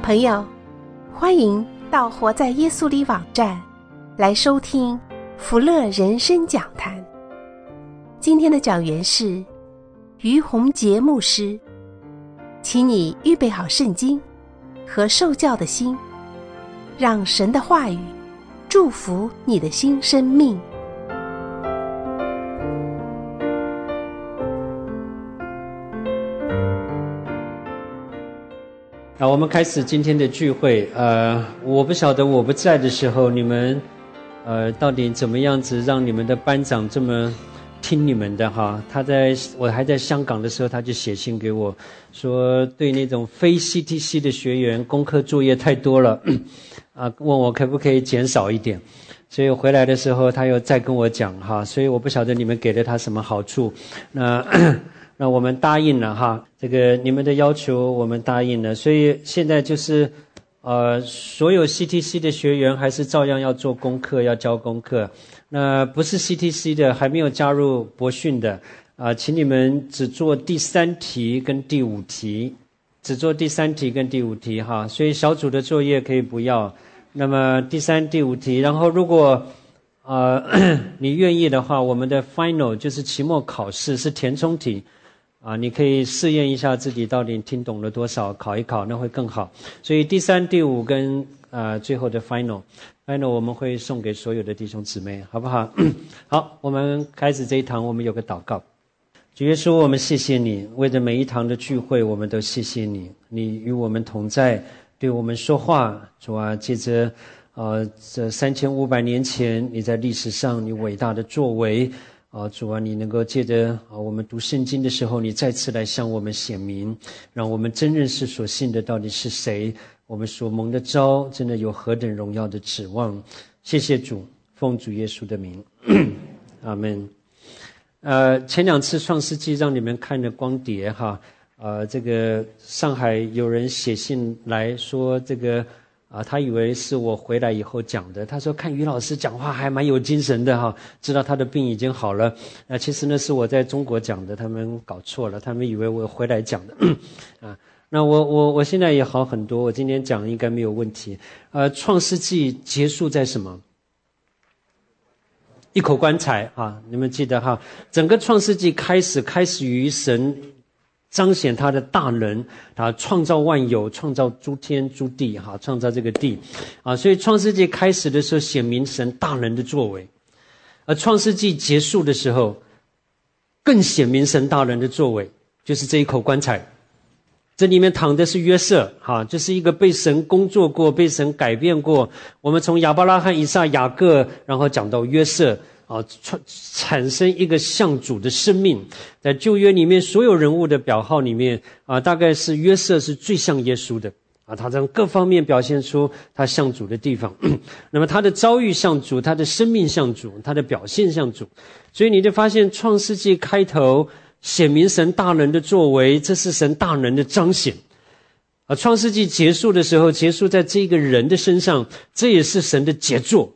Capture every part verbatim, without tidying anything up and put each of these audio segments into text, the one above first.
朋友，欢迎到活在耶稣里网站来收听福乐人生讲坛。今天的讲员是于洪杰牧师，请你预备好圣经和受教的心，让神的话语祝福你的新生命。 好，我们开始今天的聚会。呃，我不晓得我不在的时候，你们呃到底怎么样子让你们的班长这么听你们的哈？他在我还在香港的时候，他就写信给我说，对那种非 C T C 的学员功课作业太多了，啊，问我可不可以减少一点。所以回来的时候，他又再跟我讲哈，所以我不晓得你们给了他什么好处。那那我们答应了哈，这个你们的要求我们答应了，所以现在就是呃，所有 C T C 的学员还是照样要做功课，要交功课。那不是 C T C 的，还没有加入博讯的啊、呃，请你们只做第三题跟第五题，只做第三题跟第五题哈。所以小组的作业可以不要。那么第三、第五题，然后如果呃你愿意的话，我们的 final 就是期末考试是填充题。啊，你可以试验一下自己到底听懂了多少，考一考，那会更好。所以第三、第五跟呃最后的 final，final final 我们会送给所有的弟兄姊妹，好不好？好，我们开始这一堂，我们有个祷告。主耶稣，我们谢谢你，为着每一堂的聚会，我们都谢谢你，你与我们同在，对我们说话。主啊，借着呃这三千五百年前你在历史上你伟大的作为。啊，主啊，你能够借着啊我们读圣经的时候，你再次来向我们显明，让我们真认识所信的到底是谁，我们所蒙的召真的有何等荣耀的指望。谢谢主，奉主耶稣的名，阿们。呃，前两次创世纪让你们看的光碟哈，呃，这个上海有人写信来说这个。啊，他以为是我回来以后讲的。他说看于老师讲话还蛮有精神的哈，知道他的病已经好了。那、呃、其实呢是我在中国讲的，他们搞错了，他们以为我回来讲的。啊，那我我我现在也好很多，我今天讲应该没有问题。呃，创世纪结束在什么？一口棺材啊，你们记得哈？整个创世纪开始开始于神。彰显他的大能，他创造万有，创造诸天诸地，哈，创造这个地，啊，所以创世纪开始的时候显明神大能的作为，而创世纪结束的时候，更显明神大能的作为，就是这一口棺材，这里面躺的是约瑟，哈，这是一个被神工作过、被神改变过。我们从亚伯拉罕、以撒、雅各，然后讲到约瑟。啊，产生一个像主的生命，在旧约里面所有人物的表号里面啊，大概是约瑟是最像耶稣的啊，他从各方面表现出他像主的地方。那么他的遭遇像主，他的生命像主，他的表现像主，所以你就发现创世纪开头显明神大能的作为，这是神大能的彰显。啊，创世纪结束的时候，结束在这个人的身上，这也是神的杰作。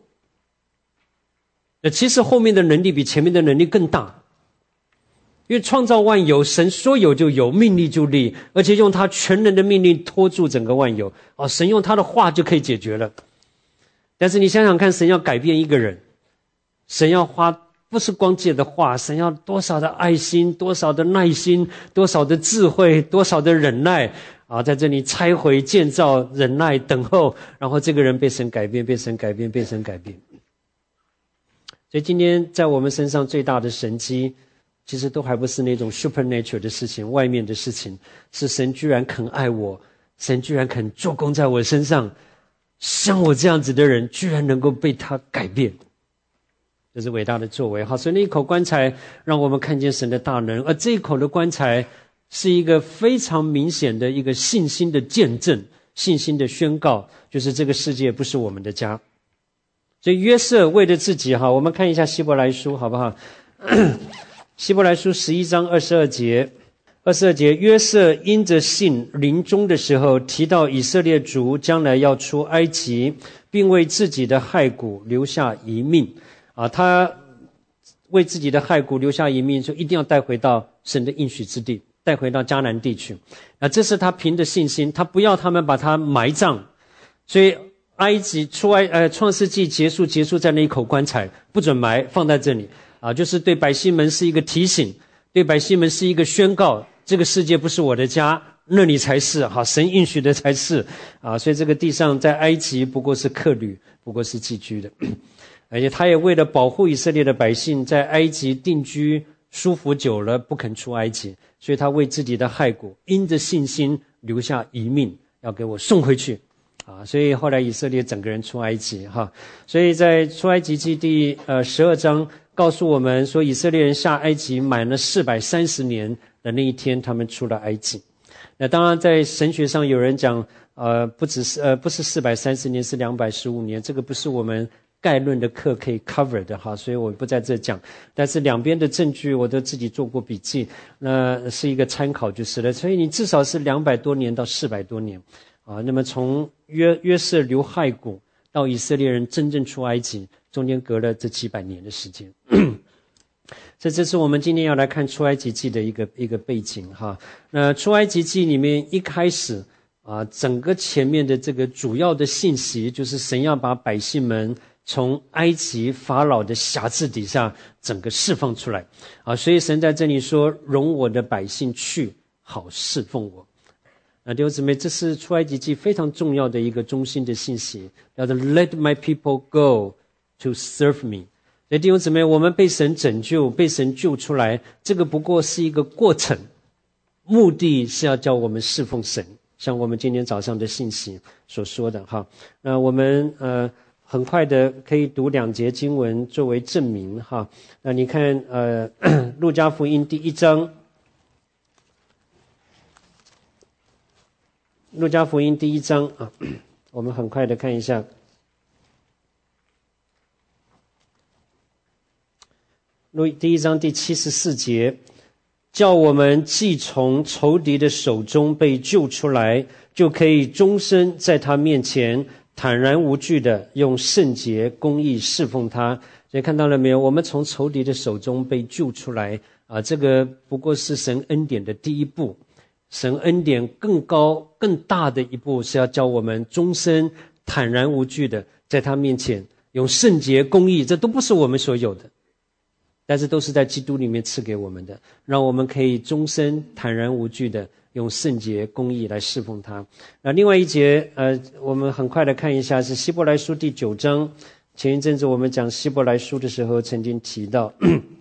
其实后面的能力比前面的能力更大，因为创造万有，神说有就有，命立就立，而且用他全能的命令拖住整个万有。哦，神用他的话就可以解决了。但是你想想看，神要改变一个人，神要花不是光借的话，神要多少的爱心，多少的耐心，多少的智慧，多少的忍耐啊，在这里拆毁、建造、忍耐、等候，然后这个人被神改变，被神改变，被神改变。所以今天在我们身上最大的神迹，其实都还不是那种 supernatural 的事情，外面的事情，是神居然肯爱我，神居然肯做工在我身上，像我这样子的人居然能够被他改变，这是伟大的作为。好，所以那一口棺材让我们看见神的大能，而这一口的棺材是一个非常明显的一个信心的见证，信心的宣告，就是这个世界不是我们的家。所以约瑟为了自己哈，我们看一下希伯来书好不好？希伯来书十一章二十二节，二十二节，约瑟因着信临终的时候提到以色列族将来要出埃及，并为自己的骸骨留下遗命啊，他为自己的骸骨留下遗命，就一定要带回到神的应许之地带回到迦南地去。啊，这是他凭着信心，他不要他们把他埋葬，所以埃及出埃呃创世纪结束结束在那一口棺材，不准埋，放在这里啊，就是对百姓们是一个提醒，对百姓们是一个宣告，这个世界不是我的家，那里才是哈，神应许的才是啊，所以这个地上在埃及不过是客旅，不过是寄居的，而且他也为了保护以色列的百姓，在埃及定居舒服久了，不肯出埃及，所以他为自己的害国，因着信心留下遗命，要给我送回去啊，所以后来以色列整个人出埃及哈，所以在出埃及记第呃十二章告诉我们说，以色列人下埃及满了四百三十年的那一天，他们出了埃及。那当然，在神学上有人讲，呃，不只是呃不是四百三十年，是两百十五年，这个不是我们概论的课可以 cover 的哈，所以我不在这讲。但是两边的证据我都自己做过笔记，那是一个参考就是了。所以你至少是两百多年到四百多年。啊，那么从约约瑟流害谷到以色列人真正出埃及，中间隔了这几百年的时间。这这是我们今天要来看出埃及记的一个一个背景哈。那出埃及记里面一开始啊，整个前面的这个主要的信息就是神要把百姓们从埃及法老的辖制底下整个释放出来啊，所以神在这里说：“容我的百姓去，好侍奉我。”啊，弟兄姊妹，这是出埃及记非常重要的一个中心的信息，叫做 Let my people go to serve me。所以弟兄姊妹，我们被神拯救，被神救出来，这个不过是一个过程，目的是要叫我们侍奉神，像我们今天早上的信息所说的哈。那我们呃很快的可以读两节经文作为证明哈。那你看呃路加福音第一章。路加福音第一章啊，我们很快的看一下。路第一章第七十四节，叫我们既从仇敌的手中被救出来，就可以终身在他面前坦然无惧的用圣洁公义侍奉他。所以看到了没有？我们从仇敌的手中被救出来啊，这个不过是神恩典的第一步。神恩典更高更大的一步是要教我们终身坦然无惧的在他面前用圣洁公义，这都不是我们所有的，但是都是在基督里面赐给我们的，让我们可以终身坦然无惧的用圣洁公义来侍奉他。那另外一节呃，我们很快的看一下是希伯来书第九章，前一阵子我们讲希伯来书的时候曾经提到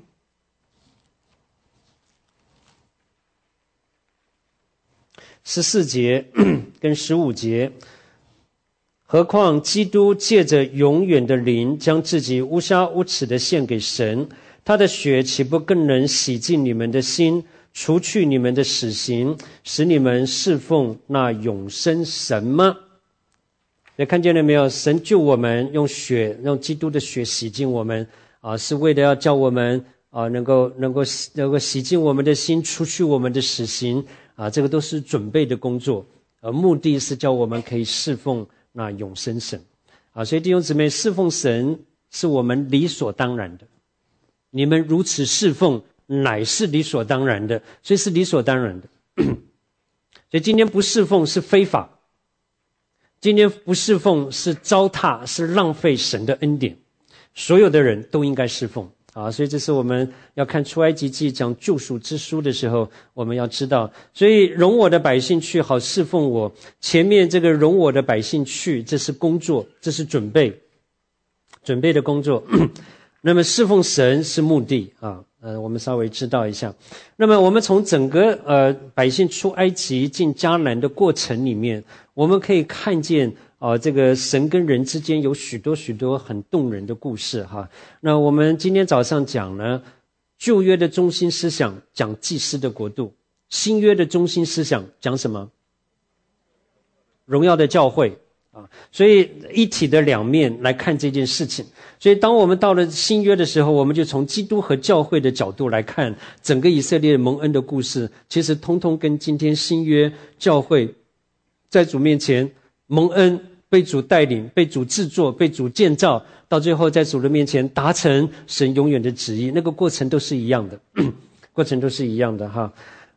十四节跟十五节，何况基督借着永远的灵将自己无瑕无疵的献给神，他的血岂不更能洗净你们的心，除去你们的死刑，使你们侍奉那永生神吗？你看见了没有？神救我们，用血，用基督的血洗净我们啊，是为了要叫我们啊能够能够能够洗净我们的心，除去我们的死刑啊，这个都是准备的工作，而目的是叫我们可以侍奉那永生神啊。所以弟兄姊妹，侍奉神是我们理所当然的，你们如此侍奉乃是理所当然的，所以是理所当然的所以今天不侍奉是非法，今天不侍奉是糟蹋，是浪费神的恩典，所有的人都应该侍奉啊，所以这是我们要看出埃及记讲救赎之书的时候，我们要知道，所以容我的百姓去，好侍奉我。前面这个容我的百姓去，这是工作，这是准备，准备的工作。那么侍奉神是目的啊，呃，我们稍微知道一下。那么我们从整个呃百姓出埃及进迦南的过程里面，我们可以看见。哦，这个神跟人之间有许多许多很动人的故事哈。那我们今天早上讲呢，旧约的中心思想讲祭司的国度，新约的中心思想讲什么？荣耀的教会啊。所以一体的两面来看这件事情。所以当我们到了新约的时候，我们就从基督和教会的角度来看整个以色列蒙恩的故事，其实通通跟今天新约教会在主面前蒙恩，被主带领，被主制作，被主建造，到最后在主的面前达成神永远的旨意，那个过程都是一样的过程都是一样的哈。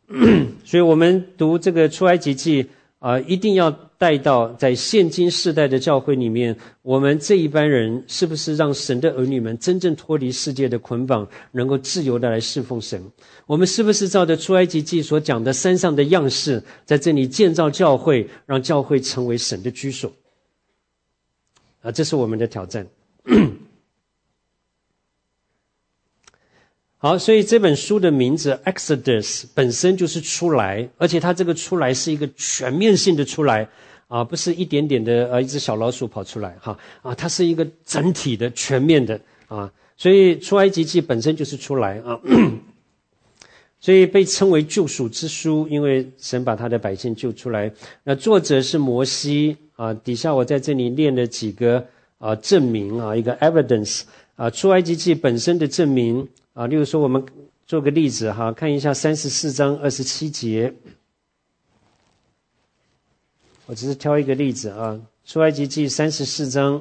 所以我们读这个出埃及记啊、呃，一定要带到在现今世代的教会里面，我们这一班人是不是让神的儿女们真正脱离世界的捆绑，能够自由的来侍奉神？我们是不是照着出埃及记所讲的山上的样式，在这里建造教会，让教会成为神的居所？啊，这是我们的挑战。好，所以这本书的名字 Exodus 本身就是出来，而且它这个出来是一个全面性的出来啊，不是一点点的呃一只小老鼠跑出来哈啊，它是一个整体的全面的啊，所以出埃及记本身就是出来啊，所以被称为救赎之书，因为神把他的百姓救出来。那作者是摩西啊，底下我在这里列了几个啊证明啊，一个 evidence 啊，出埃及记本身的证明。啊，例如说，我们做个例子哈，看一下三十四章二十七节。我只是挑一个例子啊，出埃及记三十四章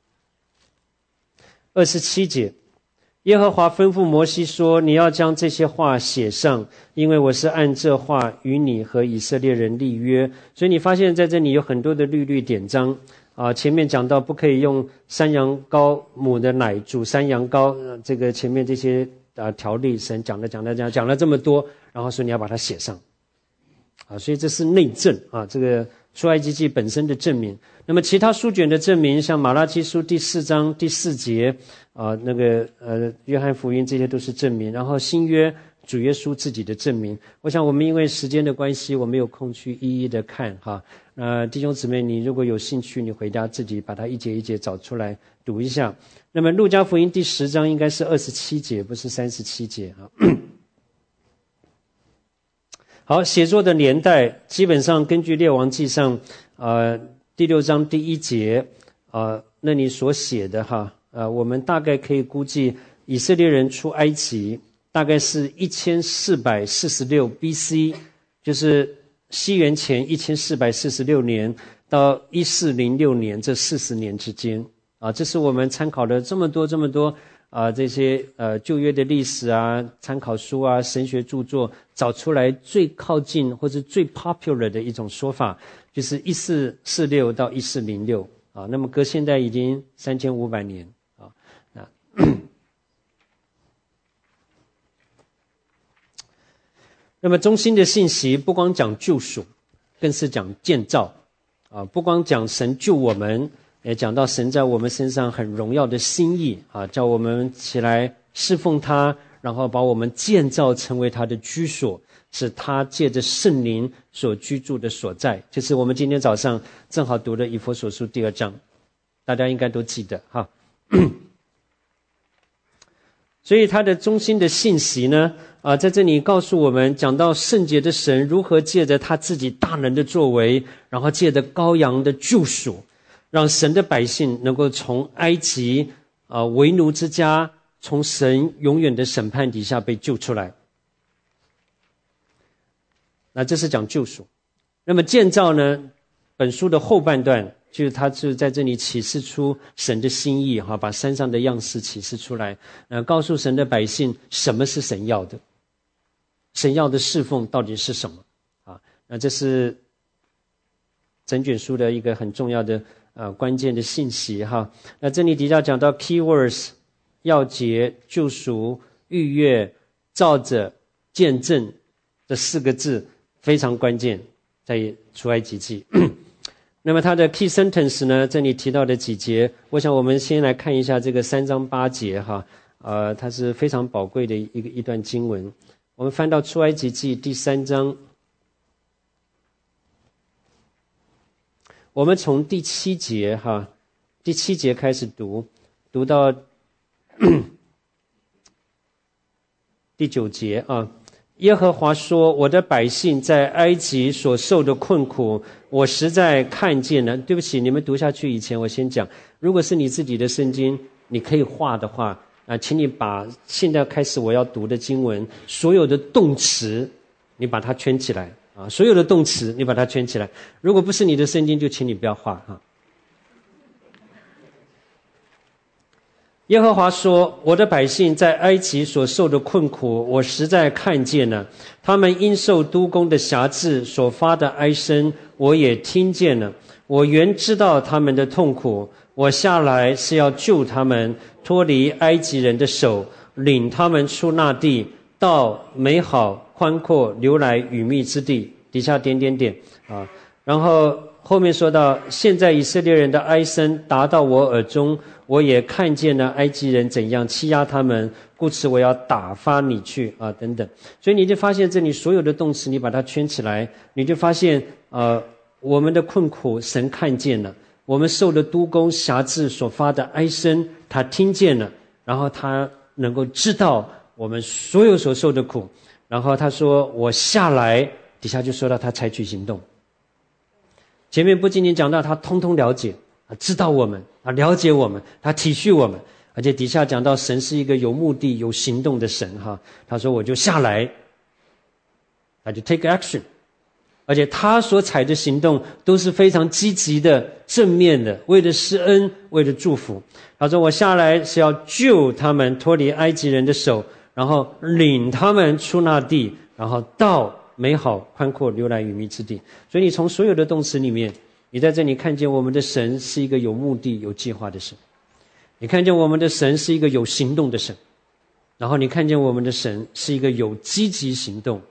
二十七节，耶和华吩咐摩西说：“你要将这些话写上，因为我是按这话与你和以色列人立约。”所以你发现在这里有很多的律律典章啊，前面讲到不可以用山羊羔母的奶煮山羊羔，呃、这个前面这些。啊，条例神讲了讲了讲讲了这么多，然后说你要把它写上，啊，所以这是内证啊，这个出埃及记本身的证明。那么其他书卷的证明，像马拉基书第四章第四节啊，那个呃约翰福音，这些都是证明。然后新约主耶稣自己的证明。我想我们因为时间的关系，我没有空去一一的看哈。呃，弟兄姊妹，你如果有兴趣，你回家自己把它一节一节找出来读一下。那么路加福音第十章应该是二十七节，不是三十七节啊。好，写作的年代基本上根据列王记上呃第六章第一节呃那里所写的哈，呃我们大概可以估计以色列人出埃及大概是一千四百四十六 B C， 就是西元前一千四百四十六年到一四零六年这四十年之间啊，这是我们参考了这么多这么多啊这些呃旧约的历史啊、参考书啊、神学著作找出来最靠近或者最 popular 的一种说法，就是一四四六到一四零六啊，那么隔现在已经三千五百年啊啊。那么中心的信息不光讲救赎，更是讲建造啊，不光讲神救我们，也讲到神在我们身上很荣耀的心意啊，叫我们起来侍奉他，然后把我们建造成为他的居所，是他借着圣灵所居住的所在。就是我们今天早上正好读的以弗所书第二章，大家应该都记得哈。所以它的中心的信息呢，啊，在这里告诉我们，讲到圣洁的神如何借着他自己大能的作为，然后借着羔羊的救赎，让神的百姓能够从埃及啊为奴之家，从神永远的审判底下被救出来。那这是讲救赎。那么建造呢，本书的后半段就是他就在这里启示出神的心意哈，把山上的样式启示出来，呃，告诉神的百姓什么是神要的，神要的侍奉到底是什么啊？那这是整卷书的一个很重要的呃关键的信息哈。那这里底下讲到 keywords 要节、救赎、逾越、照着、见证这四个字非常关键，在出埃及记。那么它的 key sentence 呢，这里提到的几节，我想我们先来看一下这个三章八节哈，呃，它是非常宝贵的一个一段经文。我们翻到出埃及记第三章，我们从第七节哈，第七节开始读，读到第九节啊。耶和华说：“我的百姓在埃及所受的困苦，我实在看见了。”对不起，你们读下去以前，我先讲。如果是你自己的圣经，你可以画的话啊，请你把现在开始我要读的经文所有的动词，你把它圈起来啊，所有的动词你把它圈起来。如果不是你的圣经，就请你不要画哈。 耶和华说，我的百姓在埃及所受的困苦，我实在看见了，他们因受督工的辖制所发的哀声，我也听见了。我原知道他们的痛苦，我下来是要救他们脱离埃及人的手，领他们出那地，到美好宽阔流来与密之地。底下点点点啊，然后后面说到，现在以色列人的哀声达到我耳中，我也看见了埃及人怎样欺压他们，故此我要打发你去啊，等等。所以你就发现这里所有的动词，你把它圈起来，你就发现呃，我们的困苦神看见了，我们受的督工辖制所发的哀声他听见了，然后他能够知道我们所有所受的苦，然后他说我下来，底下就说到他采取行动。前面不仅仅讲到他通通了解，他知道我们，他了解我们，他体恤我们，而且底下讲到神是一个有目的有行动的神哈。他说我就下来，他就 take action， 而且他所采的行动都是非常积极的正面的，为了施恩，为了祝福。他说我下来是要救他们脱离埃及人的手，然后领他们出那地，然后到美好宽阔流来与密之地。所以你从所有的动词里面，你在这里看见我们的神是一个有目的有计划的神，你看见我们的神是一个有行动的神，然后你看见我们的神是一个有积极行动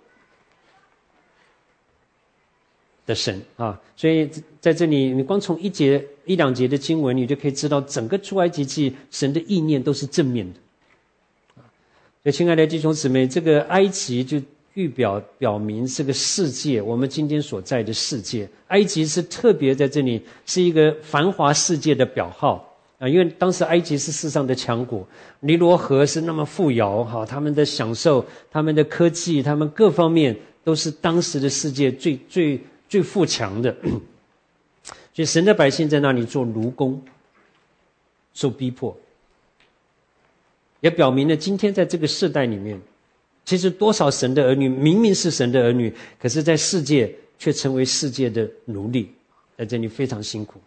的神啊。所以在这里你光从一节一两节的经文，你就可以知道整个出埃及记神的意念都是正面的。所以亲爱的弟兄姊妹，这个埃及就预表表明这个世界，我们今天所在的世界，埃及是特别在这里是一个繁华世界的表号啊，因为当时埃及是世上的强国，尼罗河是那么富饶哈，他们的享受、他们的科技、他们各方面都是当时的世界最最最富强的。所以神的百姓在那里做奴工，受逼迫，也表明了今天在这个世代里面，其实多少神的儿女明明是神的儿女，可是在世界却成为世界的奴隶，在这里非常辛苦。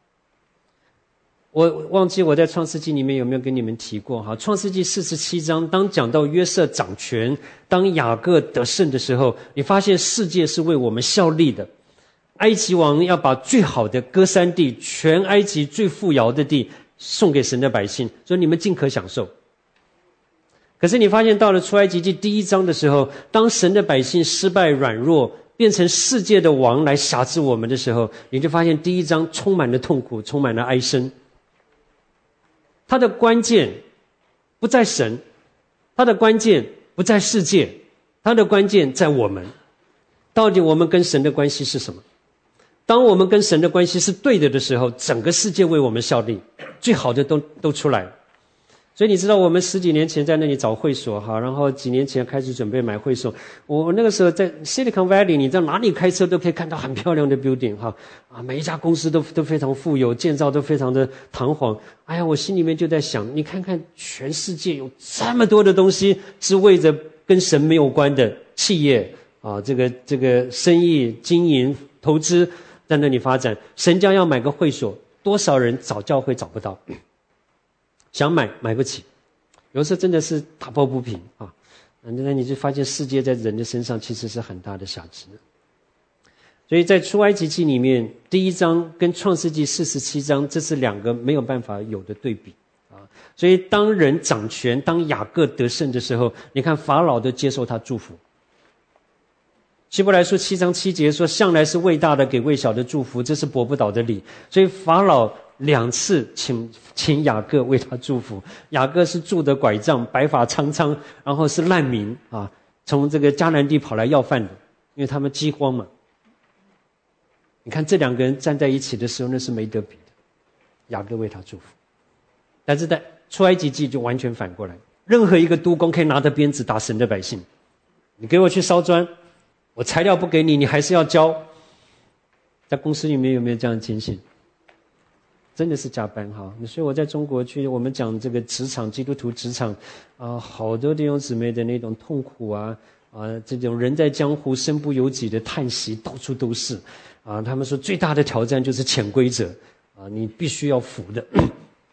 我忘记我在创世纪里面有没有跟你们提过哈？创世纪四十七章，当讲到约瑟掌权，当雅各得胜的时候，你发现世界是为我们效力的。埃及王要把最好的歌珊地，全埃及最富饶的地送给神的百姓，说你们尽可享受。可是你发现到了出埃及记第一章的时候，当神的百姓失败软弱，变成世界的王来辖制我们的时候，你就发现第一章充满了痛苦，充满了哀声。它的关键不在神，它的关键不在世界，它的关键在我们。到底我们跟神的关系是什么？当我们跟神的关系是对的的时候，整个世界为我们效力，最好的都都出来了。所以你知道我们十几年前在那里找会所哈，然后几年前开始准备买会所。我那个时候在 Silicon Valley， 你在哪里开车都可以看到很漂亮的 building 哈，啊，每一家公司都都非常富有，建造都非常的堂皇。哎呀，我心里面就在想，你看看全世界有这么多的东西是为着跟神没有关的企业啊，这个这个生意经营投资在那里发展，神将要买个会所，多少人找教会找不到。想买买不起，有时候真的是打抱不平啊！那你就发现世界在人的身上其实是很大的辖制。所以在出埃及记里面，第一章跟创世纪四十七章，这是两个没有办法有的对比啊！所以当人掌权，当雅各得胜的时候，你看法老都接受他祝福。希伯来书七章七节说，向来是为大的给为小的祝福，这是驳不倒的理。所以法老两次请请雅各为他祝福。雅各是拄着拐杖，白发苍苍，然后是难民啊，从这个迦南地跑来要饭的，因为他们饥荒嘛。你看这两个人站在一起的时候，那是没得比的。雅各为他祝福，但是在出埃及记就完全反过来，任何一个督工可以拿着鞭子打神的百姓。你给我去烧砖，我材料不给你，你还是要交。在公司里面有没有这样的情形？真的是加班哈，所以我在中国去，我们讲这个职场，基督徒职场啊，好多弟兄姊妹的那种痛苦啊啊，这种人在江湖身不由己的叹息，到处都是啊。他们说最大的挑战就是潜规则啊，你必须要服的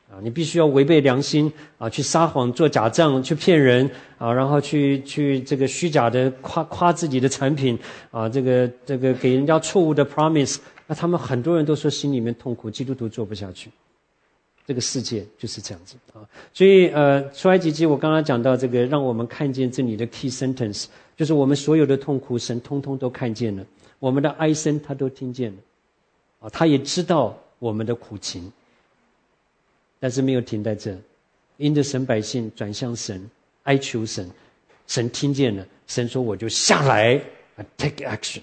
啊，你必须要违背良心啊，去撒谎、做假账、去骗人啊，然后去去这个虚假的夸夸自己的产品啊，这个这个给人家错误的 promise， 那他们很多人都说心里面痛苦，基督徒做不下去。这个世界就是这样子啊，所以呃，出埃及记我刚刚讲到这个，让我们看见这里的 key sentence， 就是我们所有的痛苦，神通通都看见了，我们的哀声他都听见了，啊，他也知道我们的苦情。但是没有停在这，因着神百姓转向神，哀求神，神听见了，神说我就下来 take action。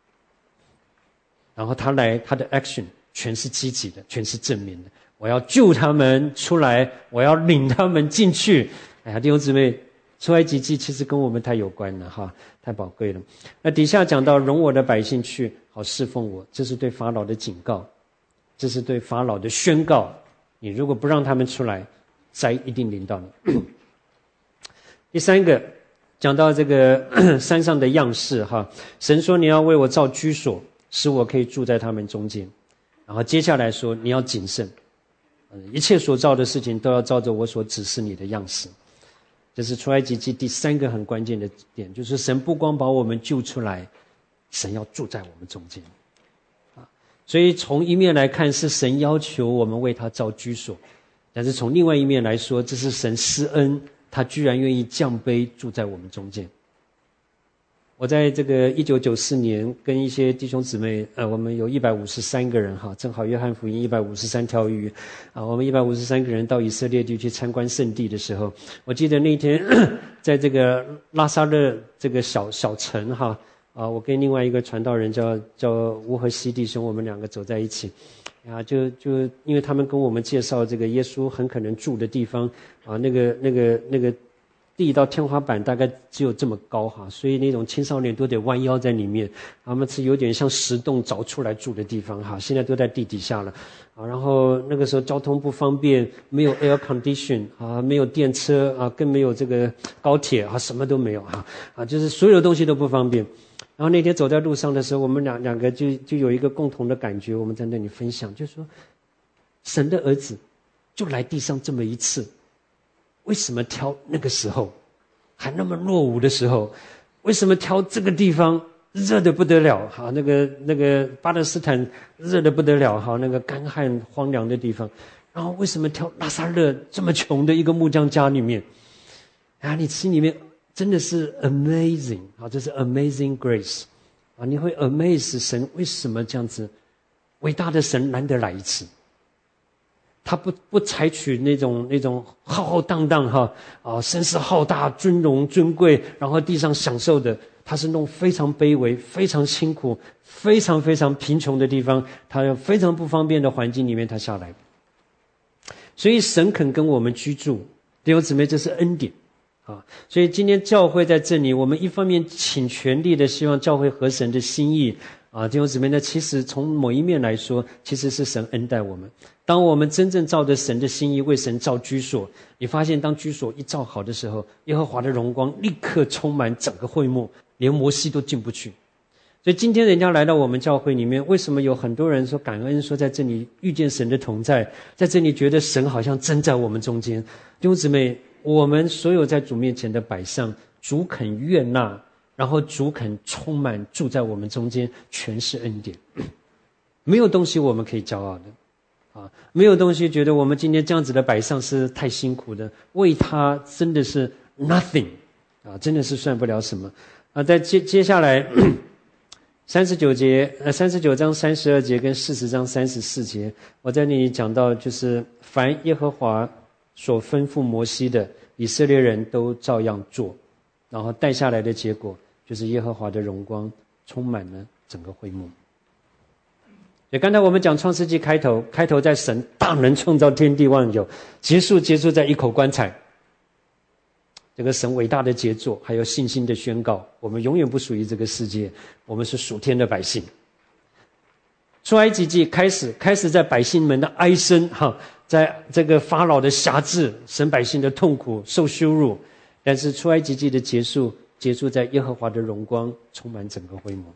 然后他来，他的 action 全是积极的，全是正面的。我要救他们出来，我要领他们进去。哎呀，弟兄姊妹，出埃及记其实跟我们太有关了哈，太宝贵了。那底下讲到容我的百姓去，好侍奉我，这是对法老的警告，这是对法老的宣告。你如果不让他们出来，灾一定临到你。第三个，讲到这个山上的样式哈，神说你要为我造居所，使我可以住在他们中间。然后接下来说你要谨慎，一切所造的事情都要照着我所指示你的样式。这是出埃及记第三个很关键的点，就是神不光把我们救出来，神要住在我们中间。所以从一面来看是神要求我们为他造居所，但是从另外一面来说，这是神施恩，他居然愿意降卑住在我们中间。我在这个一九九四年跟一些弟兄姊妹，呃，我们有一百五十三个人哈，正好约翰福音一百五十三条鱼啊，我们一百五十三个人到以色列地去参观圣地的时候，我记得那天在这个拉萨勒这个小小城哈。啊，我跟另外一个传道人叫叫吴和西弟兄，我们两个走在一起，啊，就就因为他们跟我们介绍这个耶稣很可能住的地方，啊，那个那个那个地到天花板大概只有这么高哈，所以那种青少年都得弯腰在里面，他们是有点像石洞凿出来住的地方哈，现在都在地底下了，啊，然后那个时候交通不方便，没有 air condition 啊，没有电车啊，更没有这个高铁啊，什么都没有哈，啊，就是所有的东西都不方便。然后那天走在路上的时候，我们两两个就就有一个共同的感觉，我们在那里分享，就是说，神的儿子就来地上这么一次，为什么挑那个时候，还那么落伍的时候？为什么挑这个地方热得不得了？哈，那个那个巴勒斯坦热得不得了，哈，那个干旱荒凉的地方，然后为什么挑拉萨勒这么穷的一个木匠家里面？啊，你心里面。真的是 amazing 啊，这是 amazing grace 啊，你会 amaze 神为什么这样子伟大的神难得来一次，他不不采取那种那种浩浩荡荡哈啊声势浩大尊荣尊贵，然后地上享受的，他是弄非常卑微非常辛苦非常非常贫穷的地方，他有非常不方便的环境里面他下来，所以神肯跟我们居住，弟兄姊妹，这是恩典啊，所以今天教会在这里，我们一方面请全力的希望教会合神的心意啊，弟兄姊妹呢，其实从某一面来说，其实是神恩待我们。当我们真正照着神的心意为神造居所，你发现当居所一造好的时候，耶和华的荣光立刻充满整个会幕，连摩西都进不去。所以今天人家来到我们教会里面，为什么有很多人说感恩，说在这里遇见神的同在，在这里觉得神好像真在我们中间。弟兄姊妹，我们所有在主面前的摆上，主肯悦纳，然后主肯充满住在我们中间，全是恩典。没有东西我们可以骄傲的啊，没有东西觉得我们今天这样子的摆上是太辛苦的，为他真的是 nothing 啊，真的是算不了什么啊。在接接下来三十九节呃三十九章三十二节跟四十章三十四节，我在那里讲到，就是凡耶和华所吩咐摩西的，以色列人都照样做，然后带下来的结果就是耶和华的荣光充满了整个会幕。所以刚才我们讲创世纪开头，开头在神大能创造天地万有，结束结束在一口棺材，这个神伟大的杰作，还有信心的宣告，我们永远不属于这个世界，我们是属天的百姓。出埃及记开始开始在百姓们的哀声哈，在这个法老的辖制，神百姓的痛苦受羞辱，但是出埃及记的结束结束在耶和华的荣光充满整个会幕。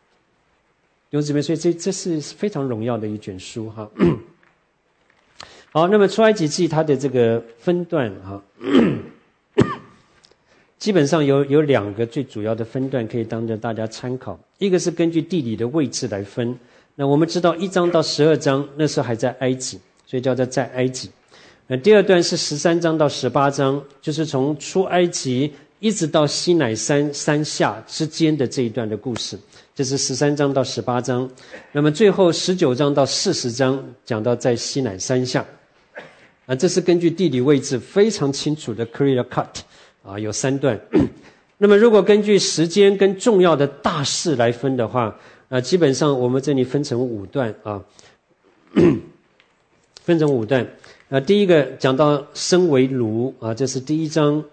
弟兄姊妹，所以这这是非常荣耀的一卷书哈。 好，那么出埃及记它的这个分段哈，基本上有有两个最主要的分段可以当着大家参考。一个是根据地理的位置来分，那我们知道一章到十二章那时候还在埃及，所以叫做在埃及。那第二段是十三章到十八章，就是从出埃及一直到西乃山山下之间的这一段的故事，这是十三章到十八章。那么最后十九章到四十章讲到在西乃山下，啊，这是根据地理位置非常清楚的 clear cut 啊，有三段。那么如果根据时间跟重要的大事来分的话，啊，基本上我们这里分成五段啊，分成五段。啊，第一个讲到生为奴啊，这是第一章。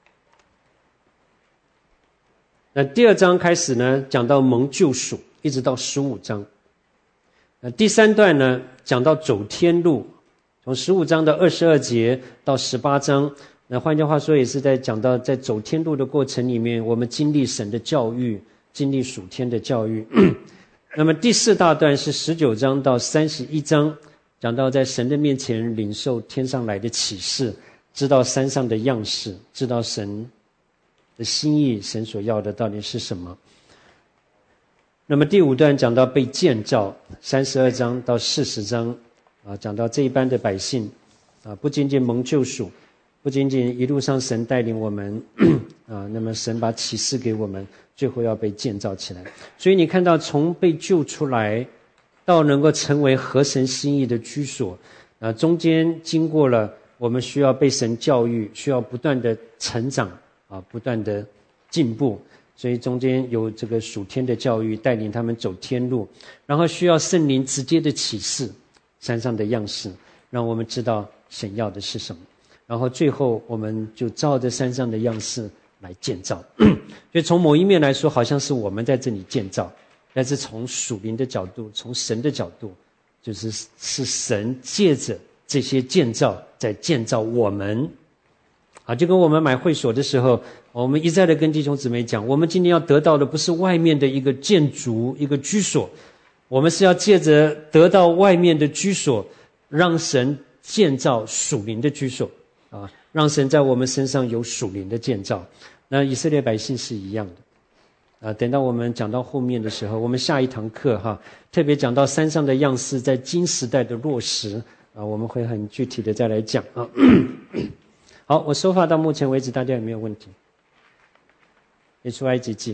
那第二章开始呢，讲到蒙救赎，一直到十五章。那第三段呢，讲到走天路，从十五章的二十二节到十八章。那换句话说，也是在讲到在走天路的过程里面，我们经历神的教育，经历属天的教育。那么第四大段是十九章到三十一章。讲到在神的面前领受天上来的启示，知道山上的样式，知道神的心意，神所要的到底是什么。那么第五段讲到被建造，三十二章到四十章啊，讲到这一班的百姓啊，不仅仅蒙救赎，不仅仅一路上神带领我们啊，那么神把启示给我们，最后要被建造起来。所以你看到从被救出来到能够成为合神心意的居所，啊，中间经过了我们需要被神教育，需要不断的成长啊，不断的进步，所以中间有这个属天的教育带领他们走天路，然后需要圣灵直接的启示山上的样式，让我们知道神要的是什么，然后最后我们就照着山上的样式来建造。所以从某一面来说，好像是我们在这里建造，但是从属灵的角度，从神的角度，就是是神借着这些建造在建造我们啊，就跟我们买会所的时候，我们一再的跟弟兄姊妹讲，我们今天要得到的不是外面的一个建筑一个居所，我们是要借着得到外面的居所，让神建造属灵的居所啊，让神在我们身上有属灵的建造。那以色列百姓是一样的啊，等到我们讲到后面的时候，我们下一堂课哈，特别讲到山上的样式在金时代的落实啊，我们会很具体的再来讲啊。好，我说话到目前为止，大家有没有问题？也出埃及记，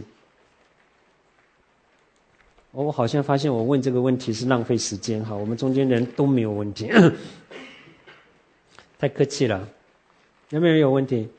我好像发现我问这个问题是浪费时间哈，我们中间人都没有问题，太客气了。有没有人有问题？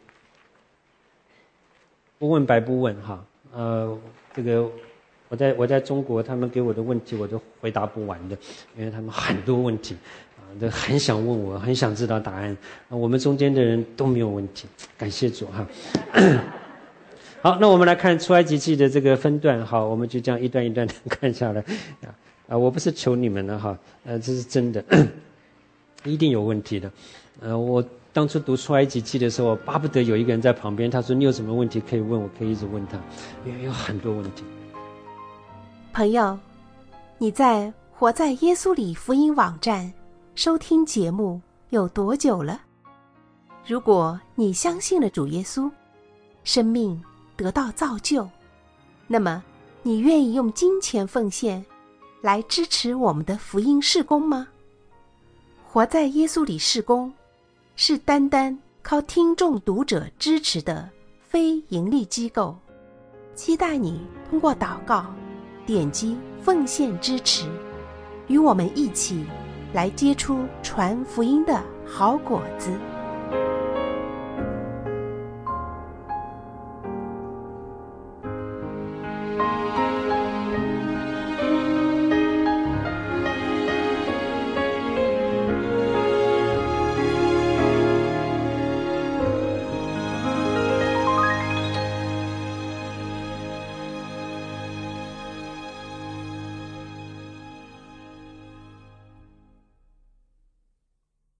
不问白不问哈。呃，这个我在我在中国，他们给我的问题我都回答不完的，因为他们很多问题啊，都很想问我，很想知道答案。啊，我们中间的人都没有问题，感谢主哈。好，那我们来看出埃及记的这个分段，好，我们就这样一段一段的看下来。啊，我不是求你们的哈，呃，这是真的，一定有问题的。呃，我当初读出埃及记的时候，巴不得有一个人在旁边，他说你有什么问题可以问我，可以一直问他，因为有很多问题。 朋友，你在活在耶稣里福音网站收听节目有多久了？如果你相信了主耶稣，生命得到造就，那么你愿意用金钱奉献来支持我们的福音事工吗？活在耶稣里事工是单单靠听众读者支持的非盈利机构，期待你通过祷告点击奉献支持，与我们一起来结出传福音的好果子。